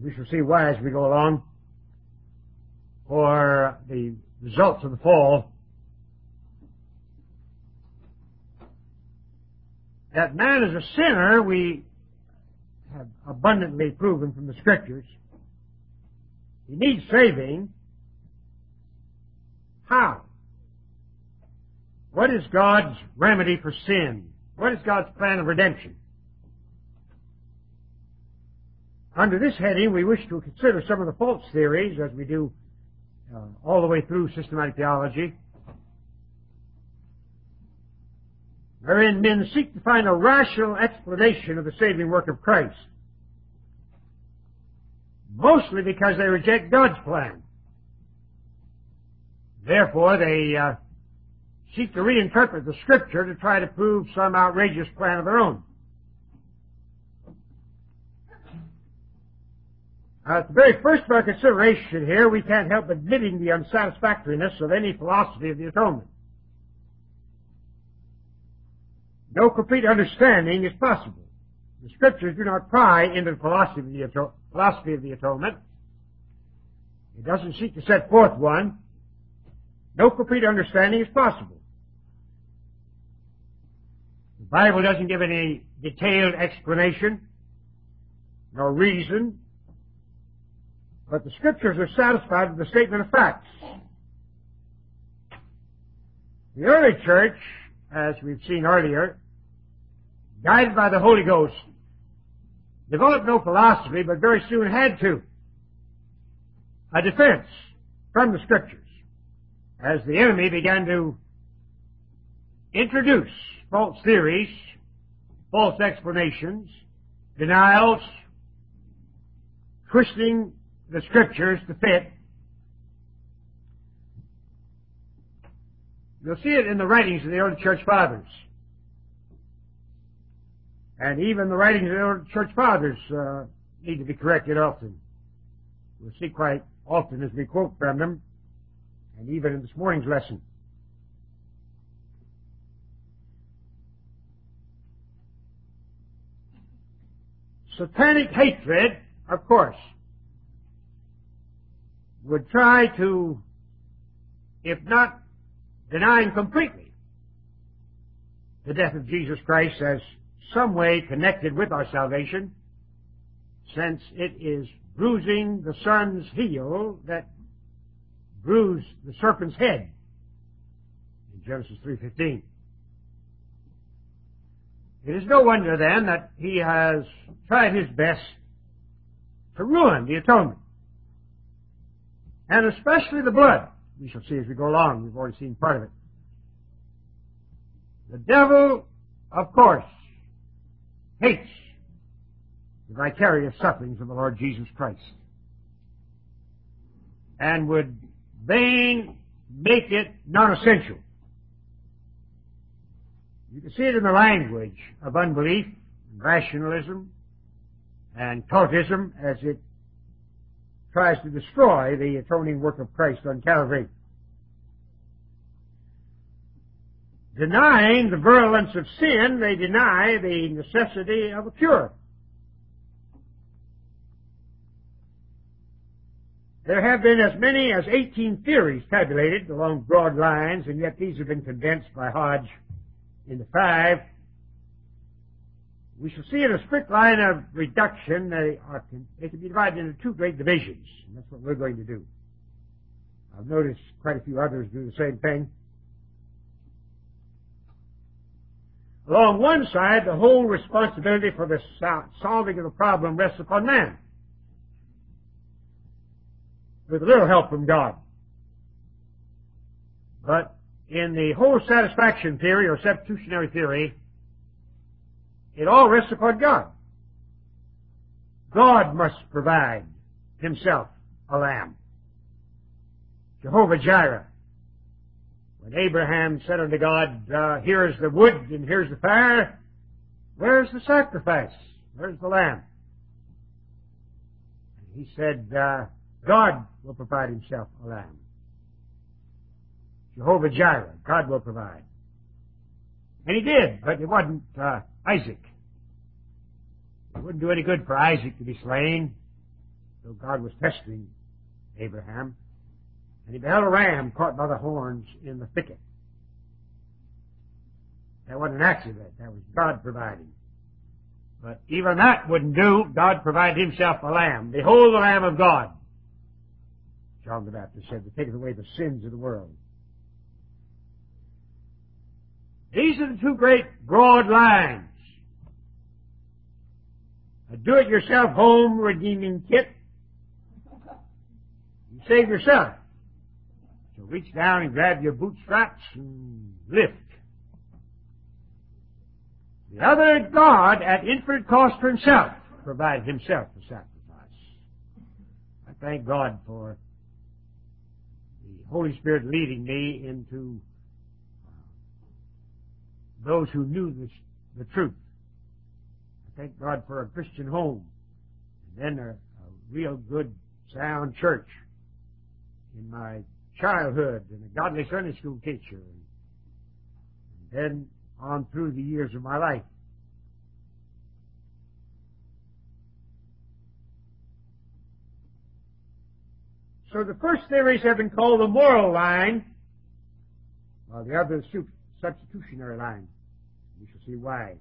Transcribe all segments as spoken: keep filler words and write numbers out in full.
We shall see why as we go along. For the results of the fall, that man is a sinner, we have abundantly proven from the Scriptures. He needs saving. How? What is God's remedy for sin? What is God's plan of redemption? Under this heading, we wish to consider some of the false theories, as we do uh, all the way through systematic theology, wherein men seek to find a rational explanation of the saving work of Christ, mostly because they reject God's plan. Therefore, they uh, seek to reinterpret the Scripture to try to prove some outrageous plan of their own. Uh, at the very first of our consideration here, we can't help admitting the unsatisfactoriness of any philosophy of the atonement. No complete understanding is possible. The Scriptures do not pry into the philosophy of the, ato- philosophy of the atonement. It doesn't seek to set forth one. No complete understanding is possible. The Bible doesn't give any detailed explanation, nor reason, but the Scriptures are satisfied with the statement of facts. The early church, as we've seen earlier, guided by the Holy Ghost, developed no philosophy, but very soon had to. A defense from the Scriptures, as the enemy began to introduce false theories, false explanations, denials, twisting the Scriptures to fit. You'll see it in the writings of the early church fathers. And even the writings of the early church fathers uh, need to be corrected often. We'll see quite often as we quote from them, and even in this morning's lesson. Satanic hatred, of course, would try to, if not denying completely the death of Jesus Christ as some way connected with our salvation, since it is bruising the son's heel that bruised the serpent's head in Genesis three fifteen. It is no wonder then that he has tried his best to ruin the atonement, and especially the blood. We shall see as we go along. We've already seen part of it. The devil, of course, hates the vicarious sufferings of the Lord Jesus Christ, and would fain make it non-essential. You can see it in the language of unbelief, and rationalism, and cultism as it tries to destroy the atoning work of Christ on Calvary. Denying the virulence of sin, they deny the necessity of a cure. There have been as many as eighteen theories tabulated along broad lines, and yet these have been condensed by Hodge into five. We shall see in a strict line of reduction, they, are, they can be divided into two great divisions, and that's what we're going to do. I've noticed quite a few others do the same thing. Along one side, the whole responsibility for the solving of the problem rests upon man, with a little help from God. But in the whole satisfaction theory or substitutionary theory, it all rests upon God. God must provide himself a lamb. Jehovah Jireh. When Abraham said unto God, uh, here's the wood and here's the fire, where's the sacrifice? Where's the lamb? And he said, uh, God will provide himself a lamb. Jehovah Jireh, God will provide. And he did, but it wasn't uh, Isaac. It wouldn't do any good for Isaac to be slain. though God was testing Abraham, and he beheld a ram caught by the horns in the thicket. That wasn't an accident. That was God providing. But even that wouldn't do. God provided himself a lamb. Behold the Lamb of God, John the Baptist said, to take away the sins of the world. These are the two great broad lines. A do-it-yourself home redeeming kit. You save yourself. So reach down and grab your bootstraps and lift. The other, God, at infinite cost for himself, provided himself the sacrifice. I thank God for the Holy Spirit leading me into those who knew this, the truth. I thank God for a Christian home, and then a, a real good, sound church in my childhood, and a godly Sunday school teacher, and, and then on through the years of my life. So the first theories have been called the moral line, while the other is substitutionary line. We shall see why.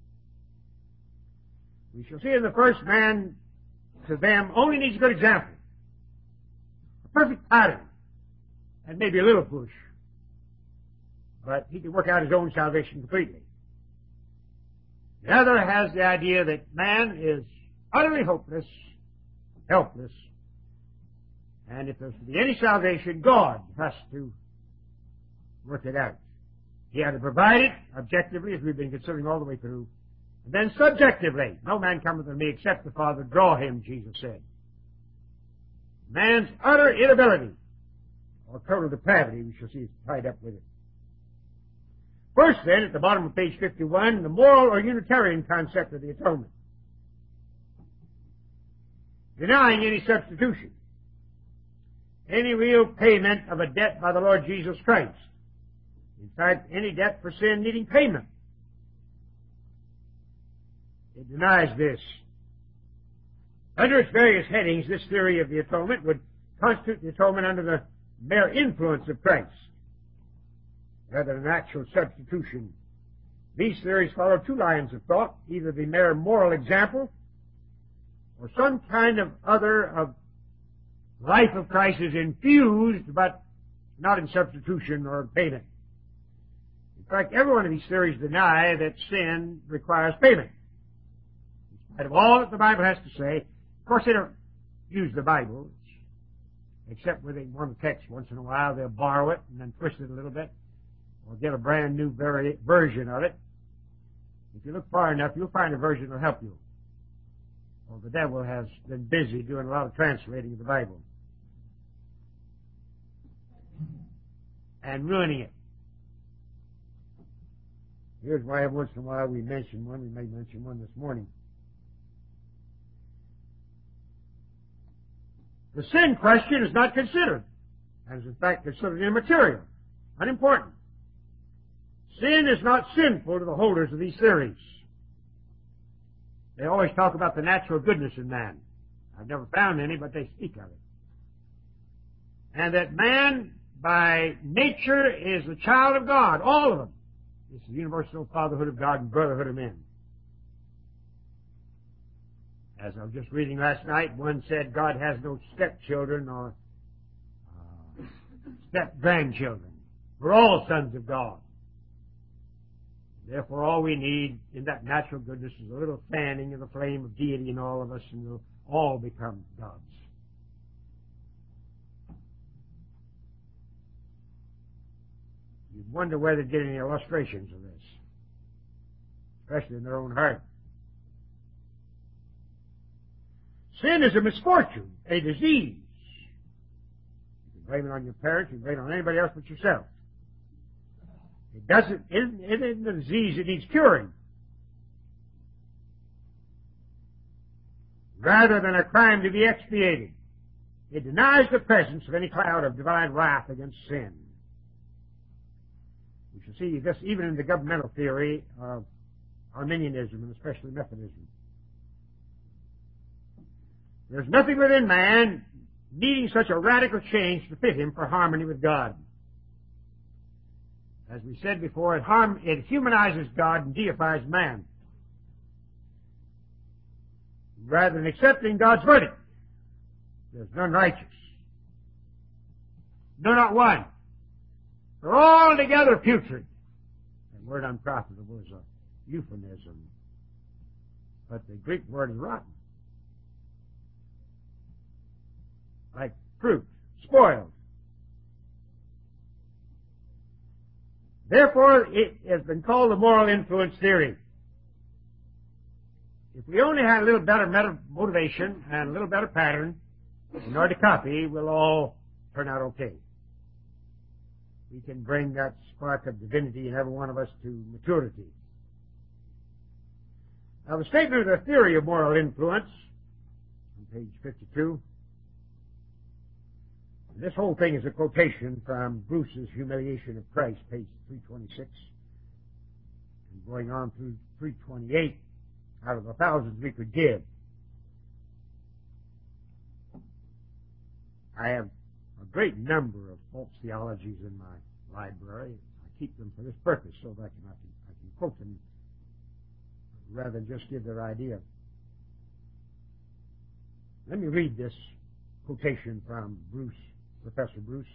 We shall see in the first, man to them only needs a good example, a perfect pattern, and maybe a little push. But he can work out his own salvation completely. The other has the idea that man is utterly hopeless, helpless, and if there's to be any salvation, God has to work it out. He had to provide it objectively, as we've been considering all the way through, and then subjectively. No man cometh to me except the Father draw him, Jesus said. Man's utter inability, or total depravity, we shall see, is tied up with it. First, then, at the bottom of page fifty-one, the moral or Unitarian concept of the atonement. Denying any substitution, any real payment of a debt by the Lord Jesus Christ. In fact, any debt for sin needing payment. It denies this. Under its various headings, this theory of the atonement would constitute the atonement under the mere influence of Christ, rather than an actual substitution. These theories follow two lines of thought, either the mere moral example or some kind of other of life of Christ is infused, but not in substitution or payment. In fact, every one of these theories deny that sin requires payment. In spite of all that the Bible has to say, of course they don't use the Bible, except where they want a text once in a while. They'll borrow it and then twist it a little bit, or get a brand new vari- version of it. If you look far enough, you'll find a version that will help you. Well, the devil has been busy doing a lot of translating of the Bible and ruining it. Here's why every once in a while we mention one. We may mention one this morning. The sin question is not considered, and is in fact considered immaterial, unimportant. Sin is not sinful to the holders of these theories. They always talk about the natural goodness in man. I've never found any, but they speak of it. And that man, by nature, is the child of God, all of them. It's the universal fatherhood of God and brotherhood of men. As I was just reading last night, one said God has no stepchildren or uh, step-grandchildren. We're all sons of God. Therefore, all we need in that natural goodness is a little fanning of the flame of deity in all of us, and we'll all become gods. You'd wonder whether they'd get any illustrations of this, especially in their own heart. Sin is a misfortune, a disease. You can blame it on your parents, you can blame it on anybody else but yourself. It doesn't, it isn't a disease that needs curing. Rather than a crime to be expiated, it denies the presence of any cloud of divine wrath against sin. We shall see this even in the governmental theory of Arminianism and especially Methodism. There's nothing within man needing such a radical change to fit him for harmony with God. As we said before, it, harm, it humanizes God and deifies man. Rather than accepting God's verdict, there's none righteous. No, not one. They're all together putrid. That word unprofitable is a euphemism, but the Greek word is rotten. Like fruit, spoiled. Therefore, it has been called the moral influence theory. If we only had a little better motivation and a little better pattern in order to copy, we'll all turn out okay. We can bring that spark of divinity in every one of us to maturity. Now, the statement of the theory of moral influence, on page fifty-two, this whole thing is a quotation from Bruce's Humiliation of Christ, page three twenty-six, and going on through three twenty-eight, out of the thousands we could give. I have a great number of false theologies in my library. I keep them for this purpose so that I can, I can, I can quote them rather than just give their idea. Let me read this quotation from Bruce, Professor Bruce.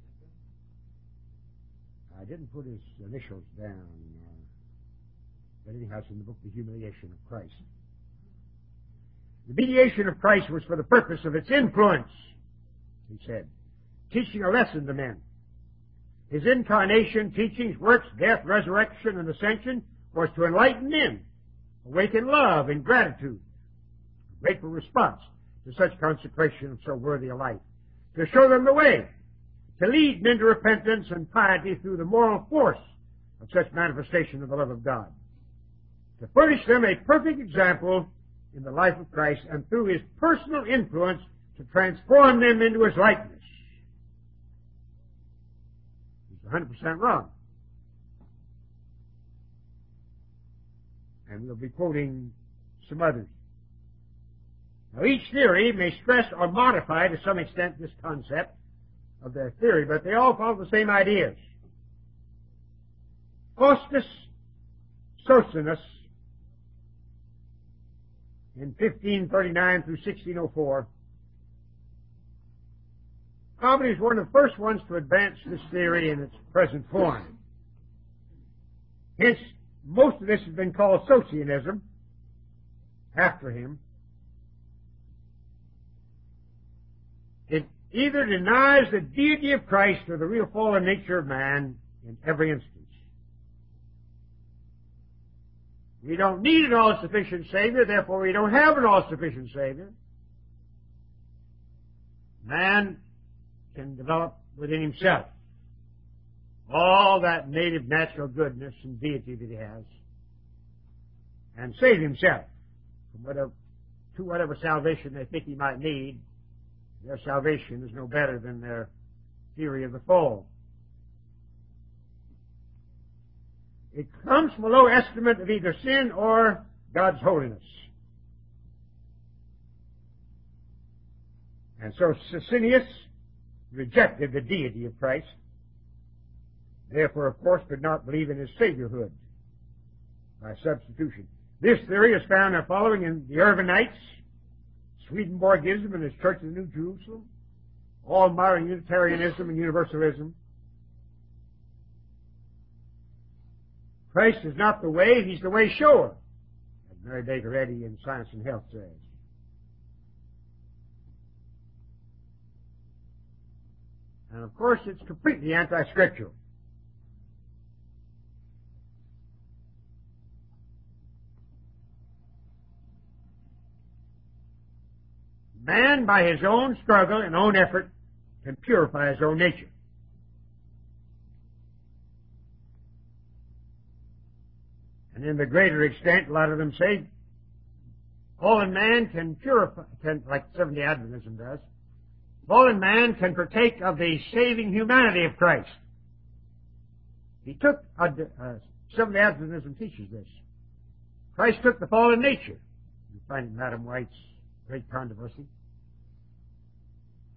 I didn't put his initials down, uh, but anyhow, it's in the book, The Humiliation of Christ. The mediation of Christ was for the purpose of its influence, he said, teaching a lesson to men. His incarnation, teachings, works, death, resurrection, and ascension was to enlighten men, awaken love and gratitude, grateful response to such consecration of so worthy a life, to show them the way, to lead men to repentance and piety through the moral force of such manifestation of the love of God, to furnish them a perfect example in the life of Christ, and through his personal influence to transform them into his likeness. He's one hundred percent wrong. And we'll be quoting some others. Now, each theory may stress or modify to some extent this concept of their theory, but they all follow the same ideas. Faustus Socinus, in fifteen thirty-nine through sixteen oh four, probably is one of the first ones to advance this theory in its present form. Hence, most of this has been called Socianism after him. It either denies the deity of Christ or the real fallen nature of man in every instance. We don't need an all-sufficient Savior, therefore we don't have an all-sufficient Savior. Man can develop within himself all that native natural goodness and deity that he has, and save himself from whatever, to whatever salvation they think he might need. Their salvation is no better than their theory of the fall. It comes from a low estimate of either sin or God's holiness. And so Socinius rejected the deity of Christ, therefore, of course, could not believe in his saviorhood by substitution. This theory is found in following in the Irvinites, Swedenborgism and his Church of the New Jerusalem, all modern Unitarianism and Universalism. Christ is not the way, he's the way shower, as Mary Baker Eddy in Science and Health says. And of course, it's completely anti-scriptural. Man, by his own struggle and own effort, can purify his own nature. And in the greater extent, a lot of them say, fallen man can purify, can, like Seventh-day Adventism does, fallen man can partake of the saving humanity of Christ. He took, uh, uh, Seventh-day Adventism teaches this. Christ took the fallen nature. You find it in Madam White's great controversy.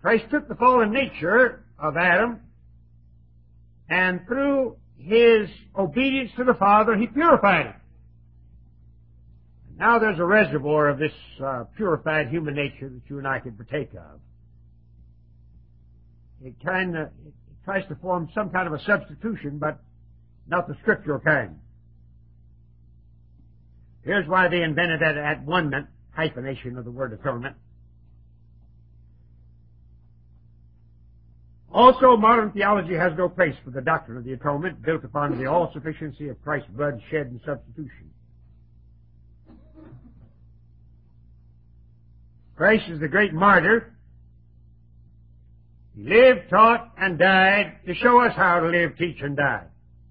Christ took the fallen nature of Adam, and through His obedience to the Father, He purified it. And now there's a reservoir of this uh, purified human nature that you and I can partake of. It kind of it tries to form some kind of a substitution, but not the scriptural kind. Here's why they invented that at-one-ment hyphenation of the word atonement. Also, modern theology has no place for the doctrine of the atonement built upon the all-sufficiency of Christ's blood shed in substitution. Christ is the great martyr. He lived, taught, and died to show us how to live, teach, and die.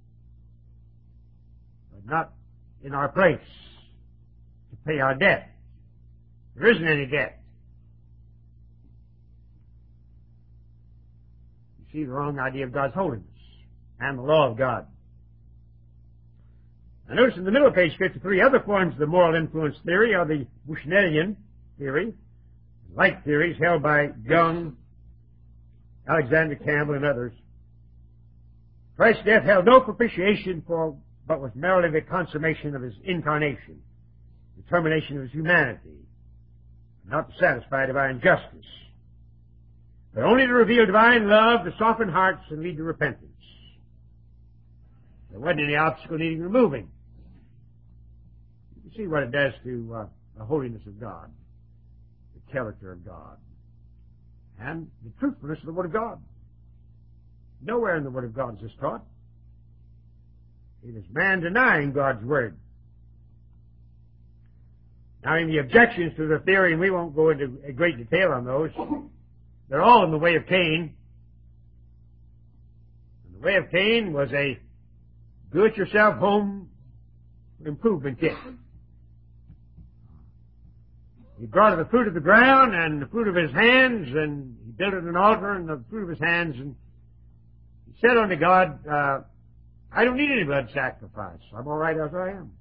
But not in our place to pay our debt. There isn't any debt. You see the wrong idea of God's holiness and the law of God. Now notice in the middle of page fifty-three, other forms of the moral influence theory are the Bushnellian theory, like theories held by Young, Alexander Campbell, and others. Christ's death held no propitiation for but was merely the consummation of His incarnation, the termination of His humanity, not to satisfy divine justice, but only to reveal divine love, to soften hearts, and lead to repentance. There wasn't any obstacle needing removing. You see what it does to uh, the holiness of God, the character of God, and the truthfulness of the Word of God. Nowhere in the Word of God is this taught. It is man denying God's Word. Now, in the objections to the theory, and we won't go into great detail on those, they're all in the way of Cain. And the way of Cain was a do-it-yourself home improvement kit. He brought the fruit of the ground and the fruit of his hands, and he built an altar and the fruit of his hands, and he said unto God, uh, I don't need any blood sacrifice. I'm all right as I am.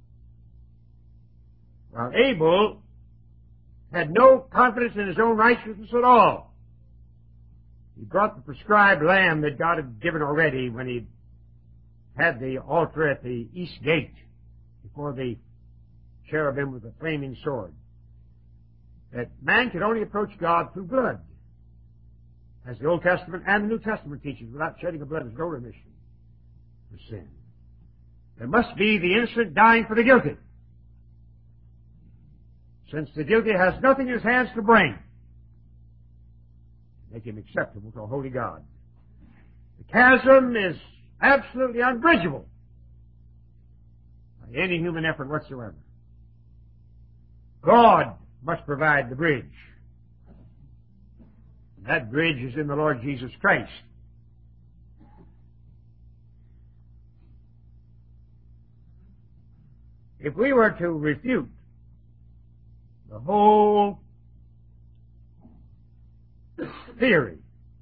While Abel had no confidence in his own righteousness at all. He brought the prescribed lamb that God had given already when he had the altar at the east gate before the cherubim with the flaming sword. That man could only approach God through blood, as the Old Testament and the New Testament teaches. Without shedding of blood, there's no remission for sin. There must be the innocent dying for the guilty, since the guilty has nothing in his hands to bring to make him acceptable to a holy God. The chasm is absolutely unbridgeable by any human effort whatsoever. God must provide the bridge. And that bridge is in the Lord Jesus Christ. If we were to refute the whole theory,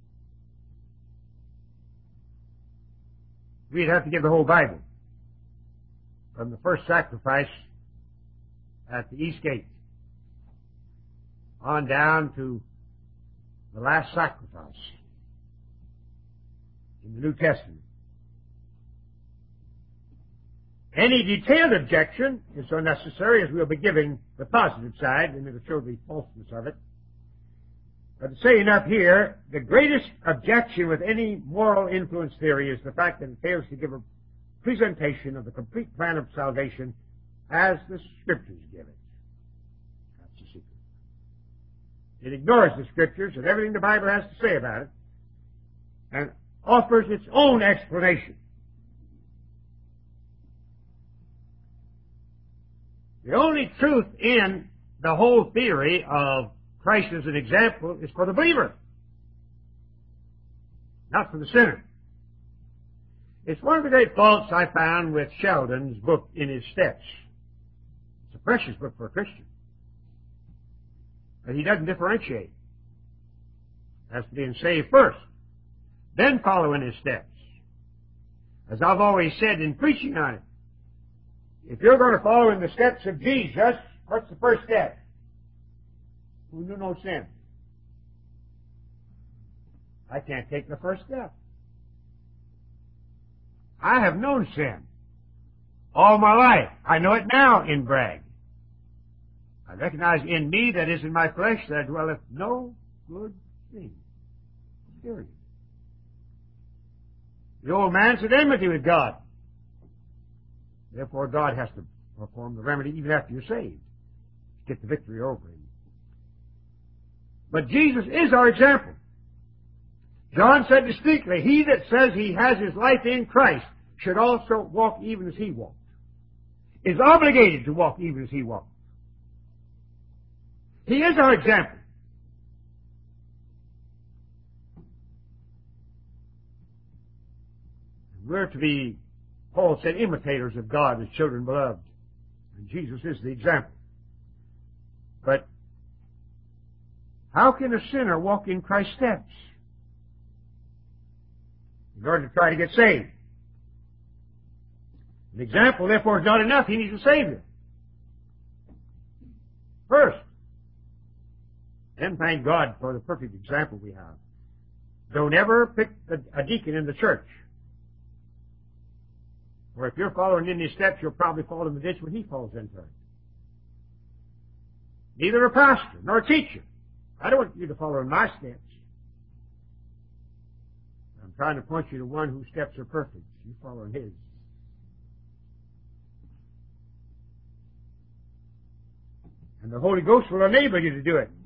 we'd have to give the whole Bible, from the first sacrifice at the east gate on down to the last sacrifice in the New Testament. Any detailed objection is unnecessary, as we'll be giving the positive side, and it'll show the falseness of it. But to say enough here, the greatest objection with any moral influence theory is the fact that it fails to give a presentation of the complete plan of salvation as the Scriptures give it. That's the secret. It ignores the Scriptures and everything the Bible has to say about it, and offers its own explanation. The only truth in the whole theory of Christ as an example is for the believer, not for the sinner. It's one of the great faults I found with Sheldon's book, In His Steps. It's a precious book for a Christian. But he doesn't differentiate as to being saved first, then follow in His steps. As I've always said in preaching on it, if you're going to follow in the steps of Jesus, what's the first step? Who knew no sin. I can't take the first step. I have known sin all my life. I know it now in Bragg. I recognize in me that is in my flesh there dwelleth no good thing. Period. The old man's at enmity with God. Therefore, God has to perform the remedy even after you're saved to get the victory over him. But Jesus is our example. John said distinctly, he that says he has his life in Christ should also walk even as he walked. Is obligated to walk even as he walked. He is our example. We're to be, Paul said, imitators of God as children beloved. And Jesus is the example. But how can a sinner walk in Christ's steps in order to try to get saved? An example, therefore, is not enough. He needs a Savior first. Then thank God for the perfect example we have. Don't ever pick a, a deacon in the church. Or if you're following in his steps, you'll probably fall in the ditch when he falls into it. Neither a pastor nor a teacher. I don't want you to follow in my steps. I'm trying to point you to one whose steps are perfect. You follow in his. And the Holy Ghost will enable you to do it.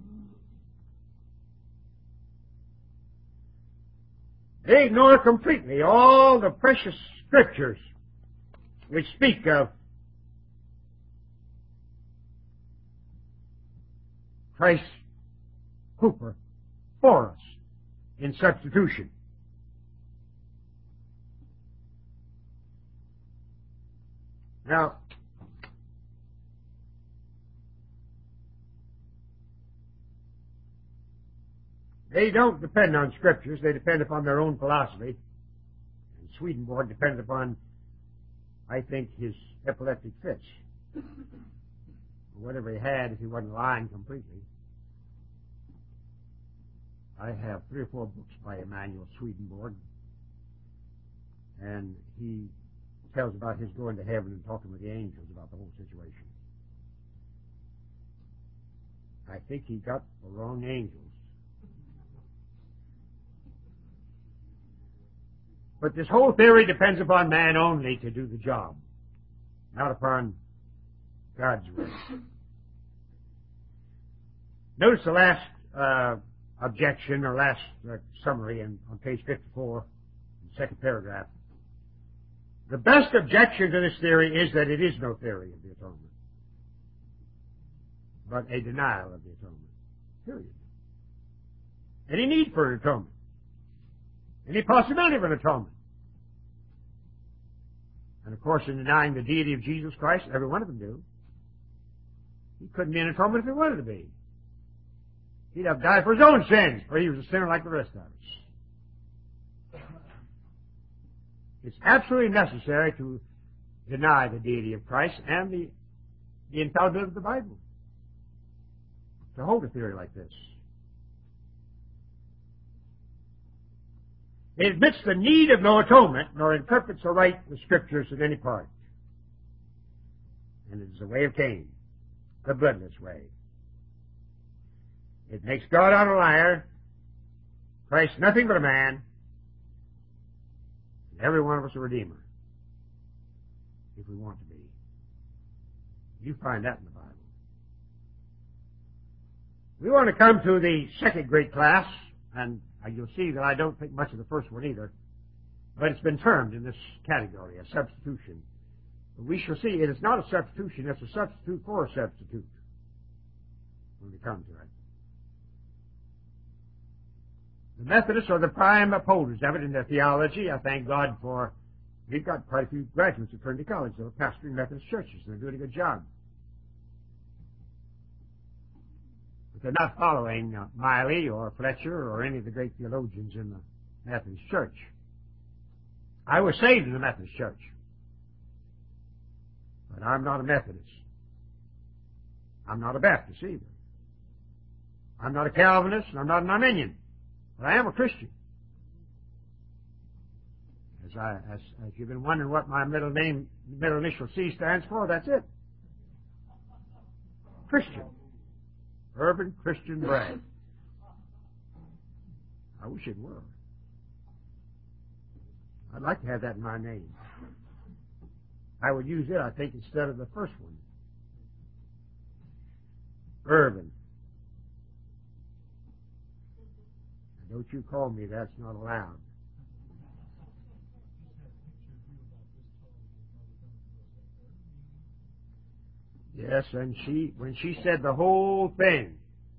They ignore completely all the precious scriptures which speak of Christ's Hooper for us in substitution. Now, they don't depend on scriptures, they depend upon their own philosophy. And Swedenborg depends upon, I think, his epileptic fits. Whatever he had, if he wasn't lying completely. I have three or four books by Emanuel Swedenborg, and he tells about his going to heaven and talking with the angels about the whole situation. I think he got the wrong angels. But this whole theory depends upon man only to do the job, not upon God's will. Notice the last uh, objection, or last uh, summary in, on page fifty-four, the second paragraph. The best objection to this theory is that it is no theory of the atonement, but a denial of the atonement. Period. Any need for an atonement. Any possibility of an atonement. And of course, in denying the deity of Jesus Christ, every one of them do. He couldn't be an atonement if he wanted to be. He'd have died for his own sins, for he was a sinner like the rest of us. It's absolutely necessary to deny the deity of Christ and the, the infallibility of the Bible to hold a theory like this. It admits the need of no atonement, nor interprets aright the Scriptures in any part. And it is the way of Cain, the bloodless way. It makes God out a liar, Christ nothing but a man, and every one of us a redeemer, if we want to be. You find that in the Bible. We want to come to the second great class, and you'll see that I don't think much of the first one either, but it's been termed in this category, a substitution. But we shall see it is not a substitution, it's a substitute for a substitute when we come to it. The Methodists are the prime upholders of it in their theology. I thank God for, we've got quite a few graduates at Trinity College that are pastoring Methodist churches. They're doing a good job. They're not following uh, Miley or Fletcher or any of the great theologians in the Methodist Church. I was saved in the Methodist Church, but I'm not a Methodist. I'm not a Baptist either. I'm not a Calvinist, and I'm not an Arminian, but I am a Christian. As, I, as, as you've been wondering what my middle name, middle initial C stands for, that's it. Christian. Irvin Christian Bragg. I wish it were. I'd like to have that in my name. I would use it, I think, instead of the first one. Irvin. Don't you call me, that's not allowed. Yes, and she, when she said the whole thing,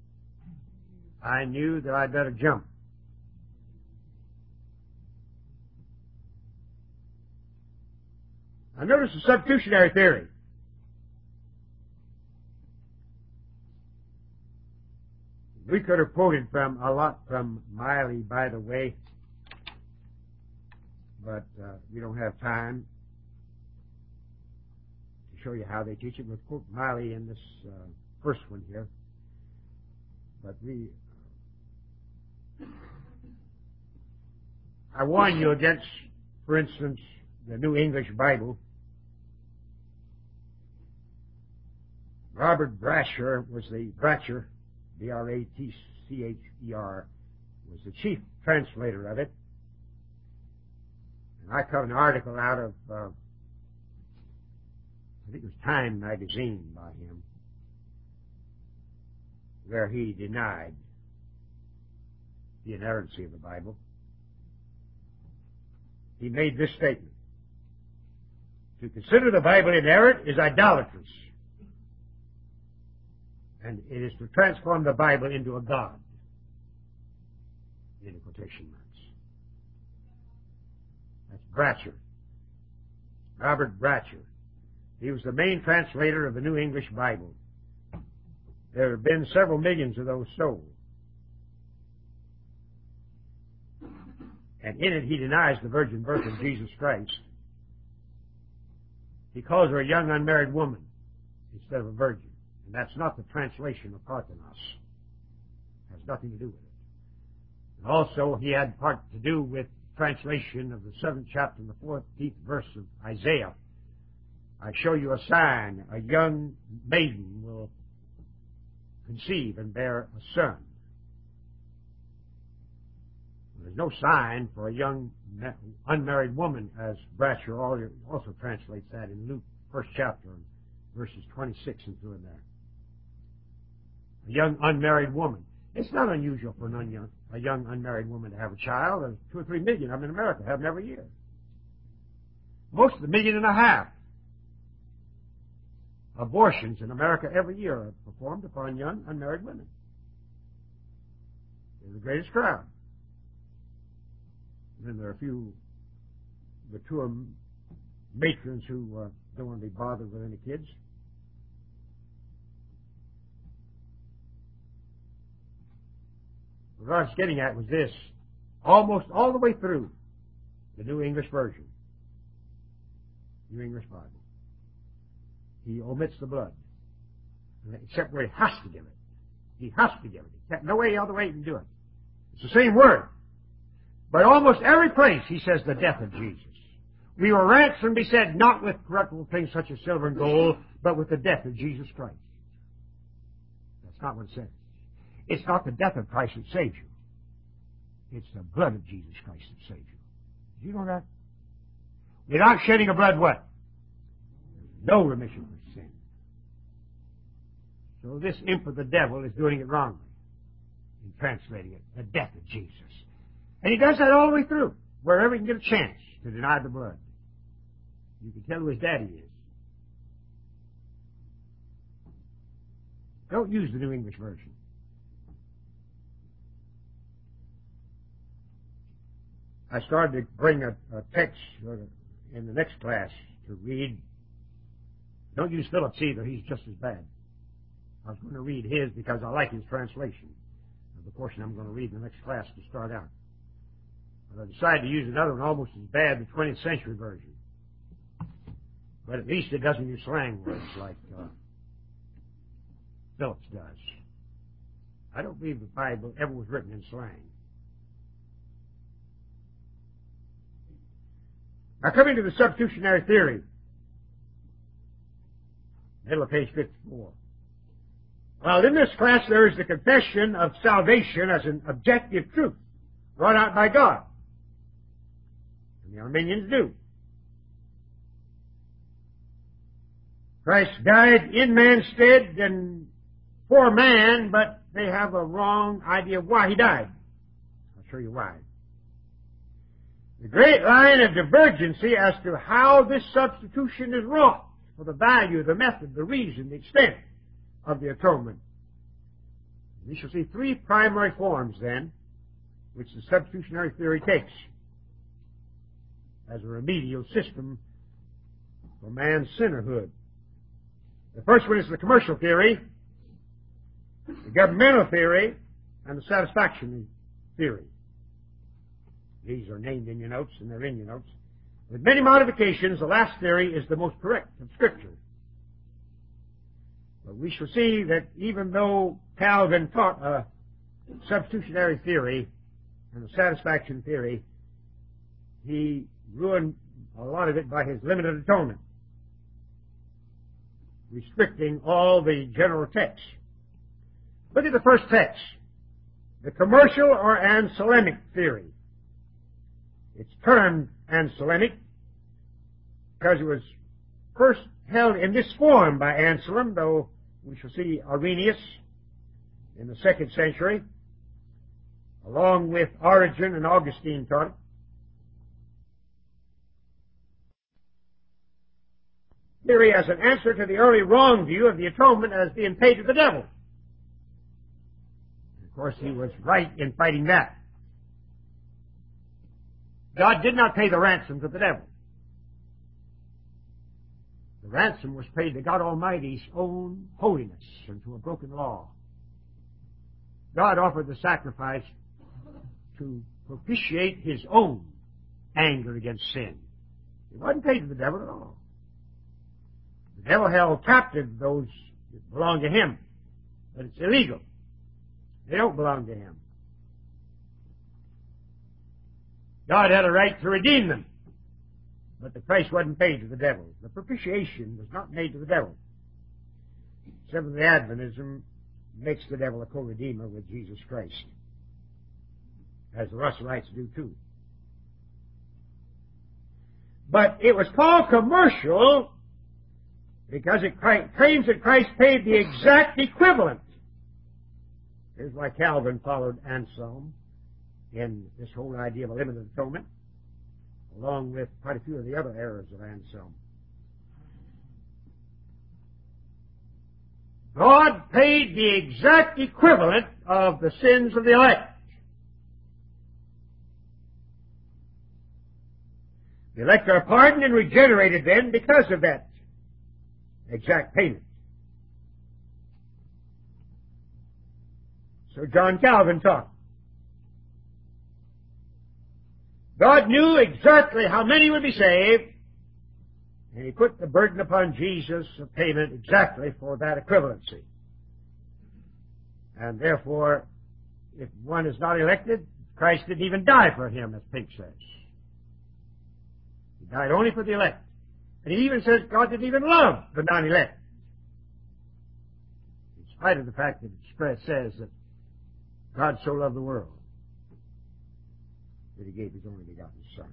I knew that I'd better jump. I noticed the substitutionary theory. We could have quoted from a lot from Miley, by the way, but uh, we don't have time to show you how they teach it. We'll quote Miley in this uh, first one here. But we, uh, I warn you against, for instance, the New English Bible. Robert Brasher was the Bratcher, B R A T C H E R, was the chief translator of it. And I cut an article out of, uh, I think it was Time magazine by him, where he denied the inerrancy of the Bible. He made this statement: to consider the Bible inerrant is idolatrous, and it is to transform the Bible into a god, in quotation marks. That's Bratcher. Robert Bratcher. He was the main translator of the New English Bible. There have been several millions of those sold. And in it he denies the virgin birth of Jesus Christ. He calls her a young unmarried woman instead of a virgin. And that's not the translation of Parthenos. It has nothing to do with it. And also, he had part to do with translation of the seventh chapter and the fourteenth verse of Isaiah. I show you a sign: a young maiden will conceive and bear a son. There's no sign for a young unmarried woman, as Bratcher also translates that in Luke, first chapter, verses twenty-six and through in there. A young unmarried woman. It's not unusual for an young, a young unmarried woman to have a child. There's two or three million of them in America have them every year. Most of the million and a half abortions in America every year are performed upon young unmarried women. They're the greatest crowd. And then there are a few mature matrons who uh, don't want to be bothered with any kids. What I was getting at was this: almost all the way through the New English Version, New English Bible, he omits the blood, except where he has to give it. He has to give it. No way other way he can do it. It's the same word. But almost every place he says the death of Jesus. We were ransomed, he said, not with corruptible things such as silver and gold, but with the death of Jesus Christ. That's not what it says. It's not the death of Christ that saves you. It's the blood of Jesus Christ that saves you. Did you know that? Without shedding of blood, what? No remission for sin. So this imp of the devil is doing it wrongly in translating it, the death of Jesus. And he does that all the way through, wherever he can get a chance to deny the blood. You can tell who his daddy is. Don't use the New English Version. I started to bring a, a text in the next class to read. Don't use Phillips either. He's just as bad. I was going to read his because I like his translation of the portion I'm going to read in the next class to start out. But I decided to use another one almost as bad, the twentieth century version. But at least it doesn't use slang words like uh, Phillips does. I don't believe the Bible ever was written in slang. Now coming to the substitutionary theory, middle of page fifty-four. Well, in this class there is the confession of salvation as an objective truth brought out by God. And the Arminians do. Christ died in man's stead and for man, but they have a wrong idea of why he died. I'll show you why. The great line of divergency as to how this substitution is wrought, for the value, the method, the reason, the extent of the atonement. We shall see three primary forms, then, which the substitutionary theory takes as a remedial system for man's sinnerhood. The first one is the commercial theory, the governmental theory, and the satisfaction theory. These are named in your notes, and they're in your notes. With many modifications, the last theory is the most correct of Scripture. But we shall see that even though Calvin taught a substitutionary theory and a satisfaction theory, he ruined a lot of it by his limited atonement, restricting all the general texts. Look at the first text, the commercial or Anselmic theory. It's termed Anselmic because it was first held in this form by Anselm, though we shall see Irenaeus in the second century, along with Origen and Augustine taught it. Theory as an answer to the early wrong view of the atonement as being paid to the devil. Of course, he was right in fighting that. God did not pay the ransom to the devil. The ransom was paid to God Almighty's own holiness and to a broken law. God offered the sacrifice to propitiate his own anger against sin. It wasn't paid to the devil at all. The devil held captive those that belong to him, but it's illegal. They don't belong to him. God had a right to redeem them, but the price wasn't paid to the devil. The propitiation was not made to the devil. Seventh-day Adventism makes the devil a co-redeemer with Jesus Christ, as the Russellites do too. But it was called commercial because it claims that Christ paid the exact equivalent. Here's why Calvin followed Anselm in this whole idea of a limited atonement, along with quite a few of the other errors of Anselm. God paid the exact equivalent of the sins of the elect. The elect are pardoned and regenerated then because of that exact payment. So John Calvin taught. God knew exactly how many would be saved, and he put the burden upon Jesus of payment exactly for that equivalency. And therefore, if one is not elected, Christ didn't even die for him, as Pink says. He died only for the elect. And he even says God didn't even love the non-elect, in spite of the fact that it says that God so loved the world that he gave his only begotten Son.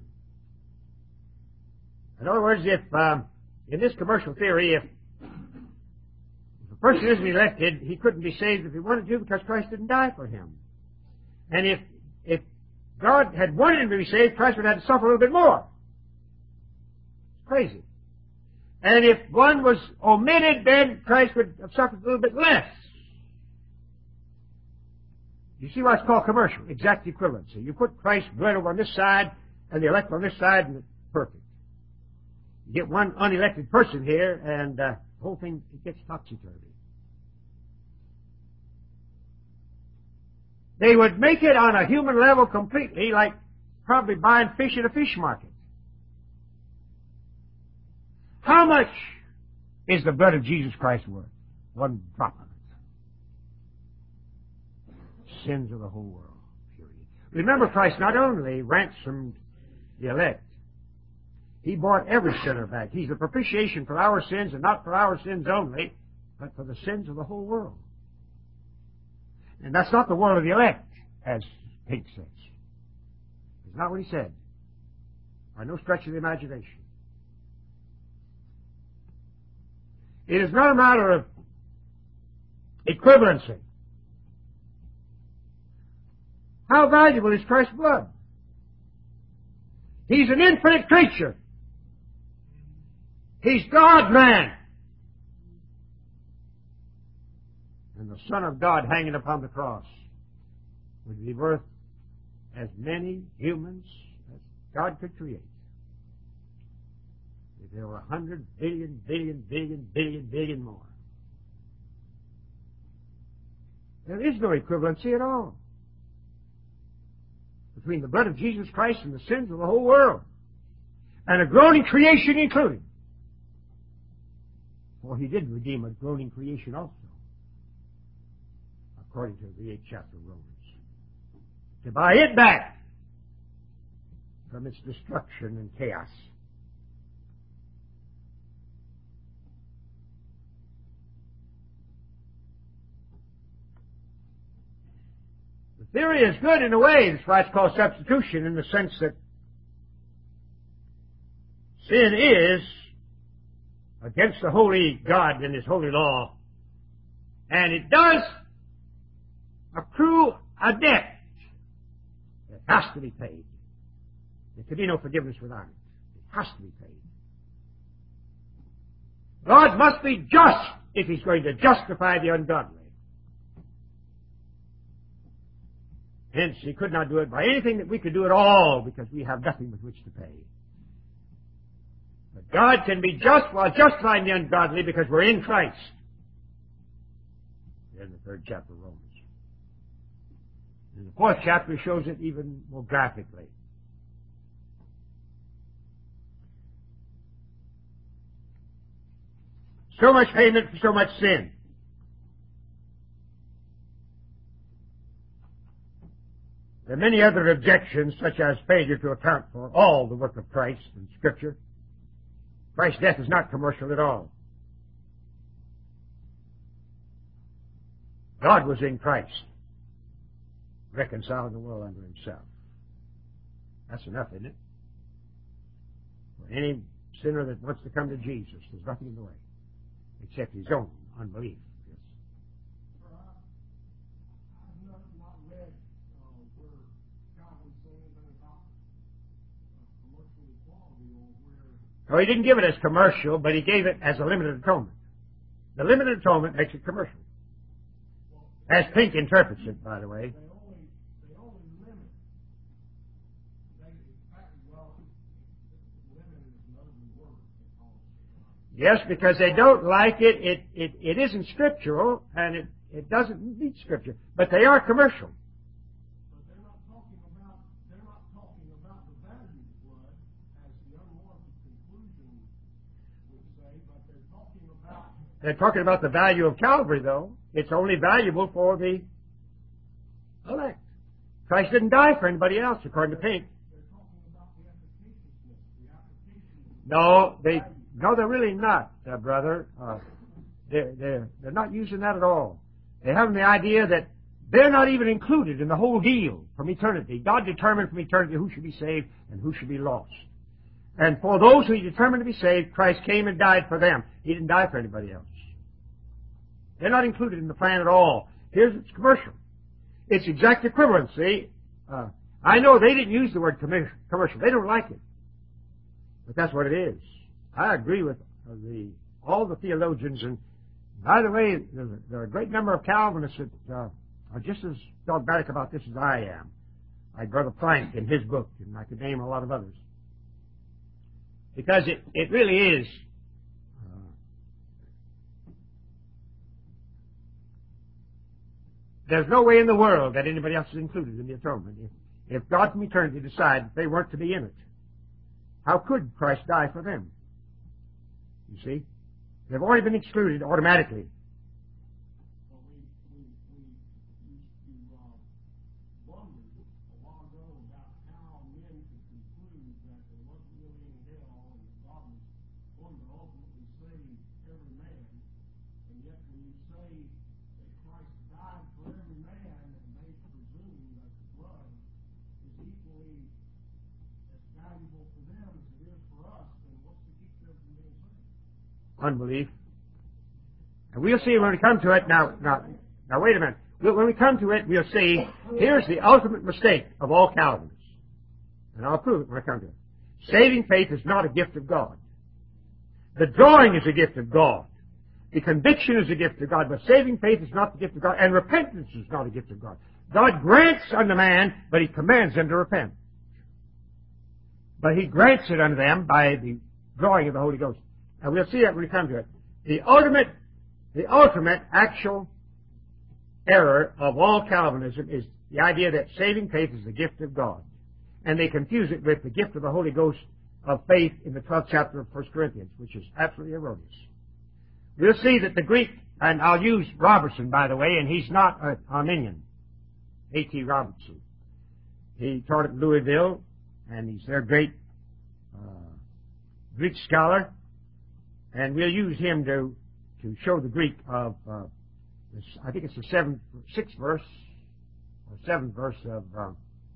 In other words, if um, in this commercial theory, if, if a person isn't elected, he couldn't be saved if he wanted to because Christ didn't die for him. And if if God had wanted him to be saved, Christ would have had to suffer a little bit more. It's crazy. And if one was omitted, then Christ would have suffered a little bit less. You see why it's called commercial? Exact equivalency. You put Christ's blood over on this side and the elect on this side, and it's perfect. You get one unelected person here, and uh, the whole thing it gets topsy-turvy. They would make it on a human level completely, like probably buying fish at a fish market. How much is the blood of Jesus Christ worth? One drop of it. Sins of the whole world. Period. Remember, Christ not only ransomed the elect, He bought every sinner back. He's the propitiation for our sins, and not for our sins only, but for the sins of the whole world. And that's not the world of the elect, as Pink says. It's not what he said. By no stretch of the imagination. It is not a matter of equivalency. How valuable is Christ's blood? He's an infinite creature. He's God-man. And the Son of God hanging upon the cross would be worth as many humans as God could create. If there were a hundred billion, billion, billion, billion, billion more. There is no equivalency at all between the blood of Jesus Christ and the sins of the whole world, and a groaning creation included. For he did redeem a groaning creation also, according to the eighth chapter of Romans, to buy it back from its destruction and chaos. The theory is good in a way. That's why it's called substitution, in the sense that sin is against the holy God and His holy law, and it does accrue a debt that has to be paid. There can be no forgiveness without it. It has to be paid. God must be just if He's going to justify the ungodly. Hence, He could not do it by anything that we could do at all, because we have nothing with which to pay. But God can be just while justifying the ungodly, because we're in Christ. In the third chapter of Romans. In the fourth chapter shows it even more graphically. So much payment for so much sin. There are many other objections, such as failure to account for all the work of Christ in Scripture. Christ's death is not commercial at all. God was in Christ, reconciling the world unto Himself. That's enough, isn't it? For any sinner that wants to come to Jesus, there's nothing in the way, except his own unbelief. Yes. Sir, I, I've not, not read uh, where Calvin said anything about uh, commercial equality, or where... Oh, he didn't give it as commercial, but he gave it as a limited atonement. The limited atonement makes it commercial. As Pink interprets it, by the way. They only, they only limit. They, in fact, well, limit is an ugly word. Yes, because they don't like it. It, it, it isn't scriptural, and it, it doesn't meet Scripture. But they are commercial. But they're not talking about, they're not talking about the value of blood, as the unwarranted conclusion would say, but they're talking about... They're talking about the value of Calvary, though. It's only valuable for the elect. Christ didn't die for anybody else, according to Pink. They're talking about the efficaciousness, the application. No, they no, they're really not, uh, brother. Uh, they're they're they're not using that at all. They have the idea that they're not even included in the whole deal from eternity. God determined from eternity who should be saved and who should be lost. And for those who He determined to be saved, Christ came and died for them. He didn't die for anybody else. They're not included in the plan at all. Here's its commercial. It's exact equivalency. Uh, I know they didn't use the word commercial. They don't like it. But that's what it is. I agree with uh, the all the theologians. And by the way, there, there are a great number of Calvinists that uh, are just as dogmatic about this as I am. Like Brother Plank in his book, and I could name a lot of others. Because it, it really is there's no way in the world that anybody else is included in the atonement. If, if God from eternity decided that they weren't to be in it, how could Christ die for them? You see? They've already been excluded automatically. Well, we, we, we used to uh, wonder a while ago about how men could conclude that there wasn't really any hell and unbelief. And we'll see when we come to it. Now, now, now wait a minute. When we come to it, we'll see, here's the ultimate mistake of all Calvinists. And I'll prove it when I come to it. Saving faith is not a gift of God. The drawing is a gift of God. The conviction is a gift of God, but saving faith is not the gift of God, and repentance is not a gift of God. God grants unto man, but He commands them to repent. But He grants it unto them by the drawing of the Holy Ghost. And we'll see that when we come to it. The ultimate, the ultimate actual error of all Calvinism is the idea that saving faith is the gift of God. And they confuse it with the gift of the Holy Ghost of faith in the twelfth chapter of First Corinthians, which is absolutely erroneous. We'll see that the Greek, and I'll use Robertson, by the way, and he's not an Arminian, A T Robertson. He taught at Louisville, and he's their great uh, Greek scholar, and we'll use him to, to show the Greek of, uh, this, I think it's the seventh, sixth verse, or seventh verse of uh,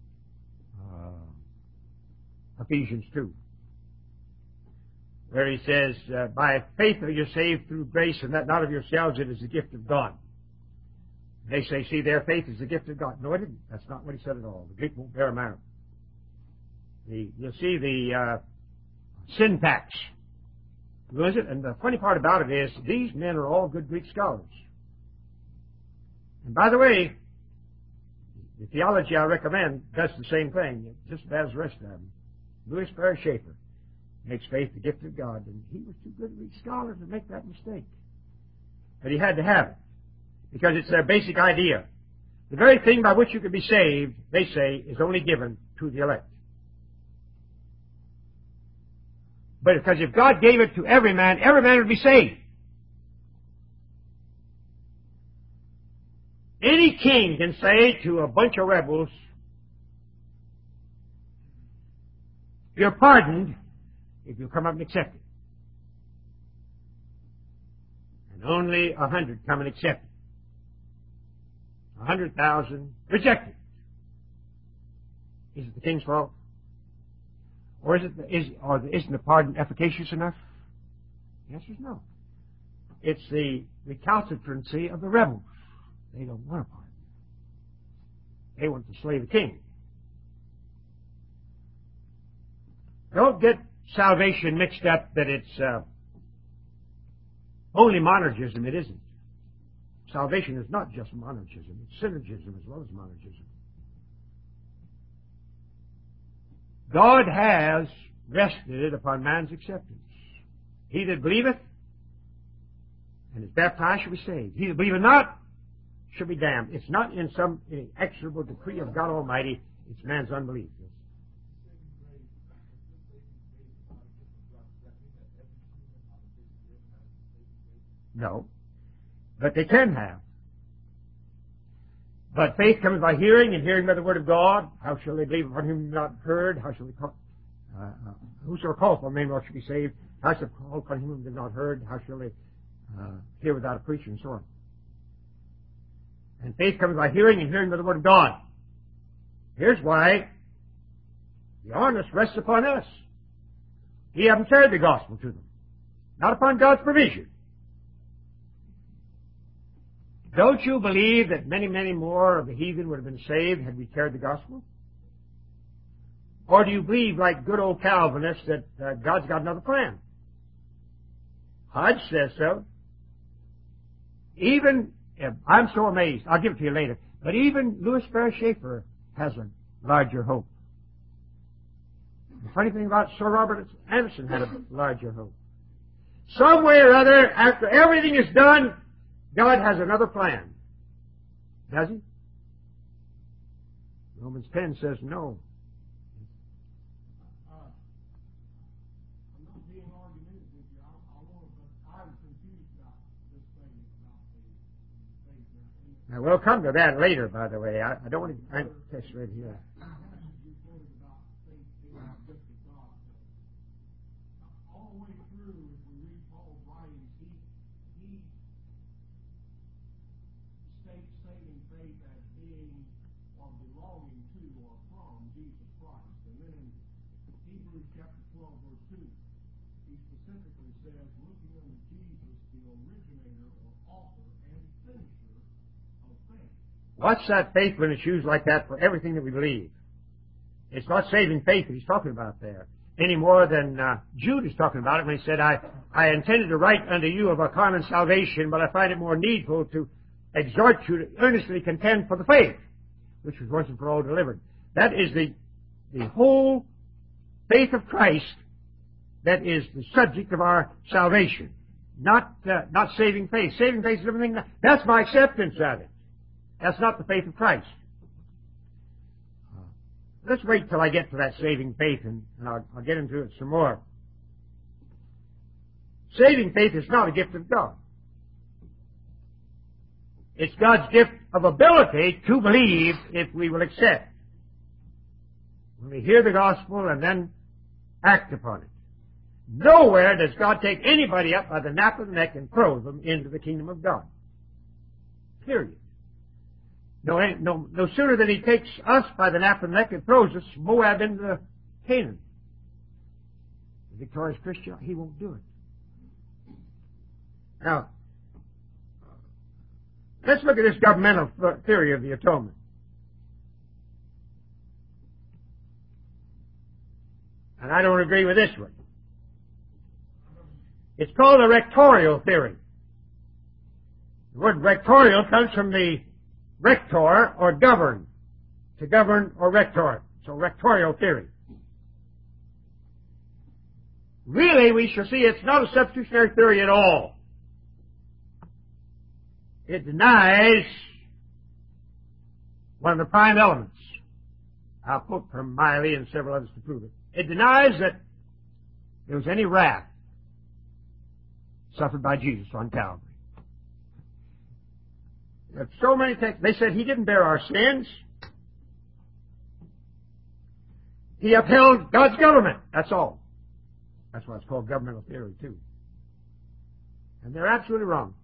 uh, Ephesians two. Where he says, uh, by faith are you saved through grace, and that not of yourselves, it is the gift of God. They say, see, their faith is the gift of God. No, it isn't. That's not what he said at all. The Greek won't bear him out. The, you'll see the uh, syntax. Who is it? And the funny part about it is, these men are all good Greek scholars. And by the way, the theology I recommend does the same thing, just as the rest of them. Louis Ferris Schaeffer makes faith the gift of God, and he was too good a Greek scholar to make that mistake. But he had to have it, because it's their basic idea. The very thing by which you can be saved, they say, is only given to the elect. But because if God gave it to every man, every man would be saved. Any king can say to a bunch of rebels, you're pardoned if you come up and accept it. And only a hundred come and accept it. A hundred thousand reject it. Is it the king's fault? Or is it the, is or isn't the pardon efficacious enough? The answer is no. It's the recalcitrancy of the rebels. They don't want a pardon. They want to slay the king. Don't get salvation mixed up that it's uh, only monergism. It isn't. Salvation is not just monergism. It's synergism as well as monergism. God has rested it upon man's acceptance. He that believeth and is baptized shall be saved. He that believeth not shall be damned. It's not in some inexorable decree of God Almighty. It's man's unbelief. No. But they can have. But faith comes by hearing, and hearing by the word of God. How shall they believe upon whom they have not heard? How shall they call? Uh, uh, whosoever calls upon the name of the Lord shall be saved. How shall they call upon whom they have not heard? How shall they uh, hear without a preacher, and so on? And faith comes by hearing, and hearing by the word of God. Here's why the onus rests upon us. We haven't carried the gospel to them. Not upon God's provision. Don't you believe that many, many more of the heathen would have been saved had we carried the gospel? Or do you believe, like good old Calvinists, that uh, God's got another plan? Hodge says so. Even, I'm so amazed, I'll give it to you later, but even Louis Ferris Schaeffer has a larger hope. The funny thing about Sir Robert Anderson had a larger hope. Some way or other, after everything is done, God has another plan. Does He? Romans ten says no. Uh, I'm not being argumentative with you. I, I want to, but I'm confused about this thing about the faith. Now, we'll come to that later, by the way. I, I don't want to test right here. You quoted about faith being a gift of God. All the way through, if we read Paul's writings, he he states saving faith as being or belonging to or from Jesus Christ. And then in Hebrews chapter twelve, verse two, he specifically says, looking unto Jesus, the originator or author and finisher of faith. What's that faith when it's used like that for everything that we believe? It's not saving faith that he's talking about there, any more than uh, Jude is talking about it when he said, I, I intended to write unto you of a common salvation, but I find it more needful to exhort you to earnestly contend for the faith, which was once and for all delivered. That is the, the whole faith of Christ that is the subject of our salvation. Not, uh, not saving faith. Saving faith is everything. That's my acceptance of it. That's not the faith of Christ. Uh, let's wait till I get to that saving faith, and, and I'll, I'll get into it some more. Saving faith is not a gift of God. It's God's gift of ability to believe if we will accept. When we hear the gospel and then act upon it. Nowhere does God take anybody up by the nape of the neck and throw them into the kingdom of God. Period. No, no, no sooner than He takes us by the nape of the neck and throws us Moab into Canaan. The victorious Christian, He won't do it. Now, let's look at this governmental theory of the atonement. And I don't agree with this one. It's called the rectorial theory. The word rectorial comes from the rector, or govern. To govern or rector. So rectorial theory. Really, we shall see it's not a substitutionary theory at all. It denies one of the prime elements. I'll quote from Miley and several others to prove it. It denies that there was any wrath suffered by Jesus on Calvary. There are so many texts. They said He didn't bear our sins. He upheld God's government. That's all. That's why it's called governmental theory, too. And they're absolutely wrong.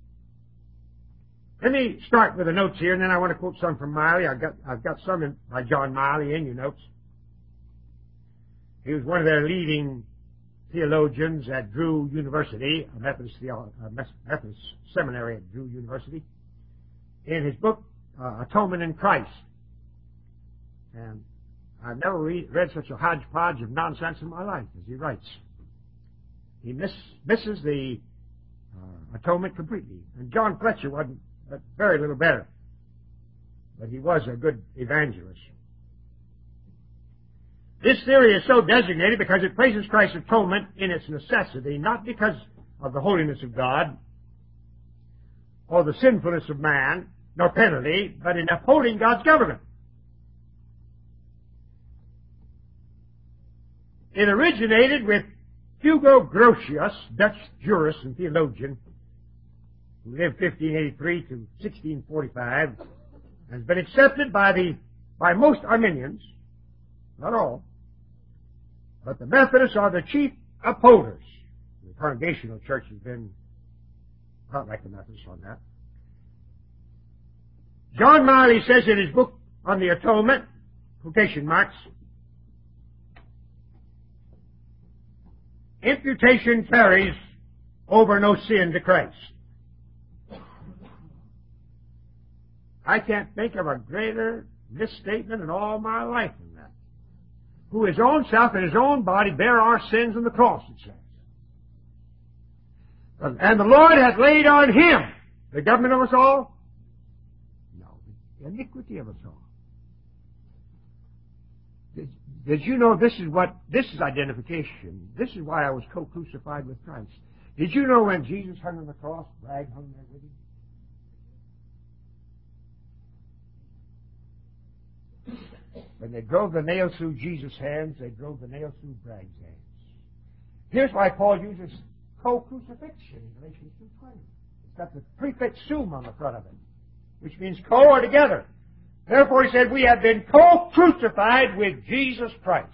Let me start with the notes here, and then I want to quote some from Miley. I've got, I've got some in, by John Miley in your notes. He was one of their leading theologians at Drew University, a Methodist, Theolo- a Methodist seminary at Drew University, in his book, uh, Atonement in Christ. And I've never re- read such a hodgepodge of nonsense in my life as he writes. He miss, misses the uh, atonement completely. And John Fletcher wasn't but very little better. But he was a good evangelist. This theory is so designated because it places Christ's atonement in its necessity, not because of the holiness of God or the sinfulness of man, nor penalty, but in upholding God's government. It originated with Hugo Grotius, Dutch jurist and theologian, who lived fifteen eighty-three to sixteen forty-five, has been accepted by the by most Arminians, not all, but the Methodists are the chief upholders. The Congregational Church has been not like the Methodists on that. John Miley says in his book on the atonement, quotation marks, imputation carries over no sin to Christ. I can't think of a greater misstatement in all my life than that. Who his own self and his own body bear our sins on the cross, it says. And the Lord hath laid on Him the government of us all? No, the iniquity of us all. Did, did you know this is what, this is identification. This is why I was co-crucified with Christ. Did you know when Jesus hung on the cross, Bragg hung there with Him? When they drove the nail through Jesus' hands, they drove the nail through Bragg's hands. Here's why Paul uses co-crucifixion in Galatians two twenty. It's got the prefix sum on the front of it, which means co or together. Therefore, he said, we have been co-crucified with Jesus Christ.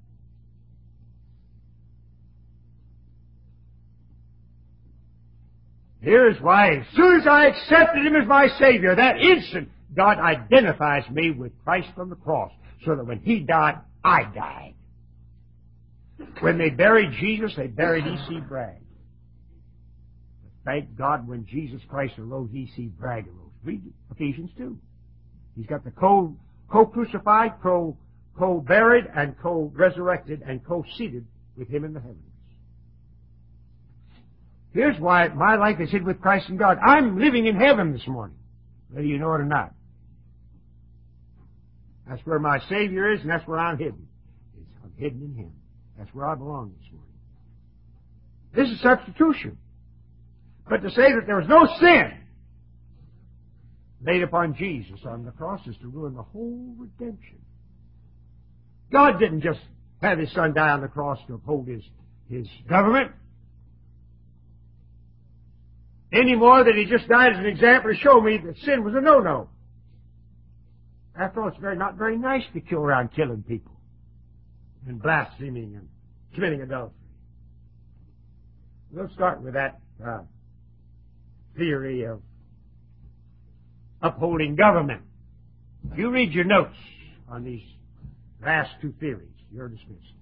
Here's why, as soon as I accepted Him as my Savior, that instant, God identifies me with Christ on the cross, so that when He died, I died. When they buried Jesus, they buried E C Bragg. thank God when Jesus Christ arose, he see brag arose. Read Ephesians two. He's got the co, co-crucified, co, co-buried, and co-resurrected, and co-seated with him in the heavens. Here's why my life is hid with Christ in God. I'm living in heaven this morning, whether you know it or not. That's where my Savior is, and that's where I'm hidden. I'm hidden in him. That's where I belong this morning. This is substitution. But to say that there was no sin laid upon Jesus on the cross is to ruin the whole redemption. God didn't just have his Son die on the cross to uphold his, his government, any more than he just died as an example to show me that sin was a no-no. After all, it's very, not very nice to kill around killing people and blaspheming and committing adultery. We'll start with that uh, theory of upholding government. If you read your notes on these last two theories, you're dismissed.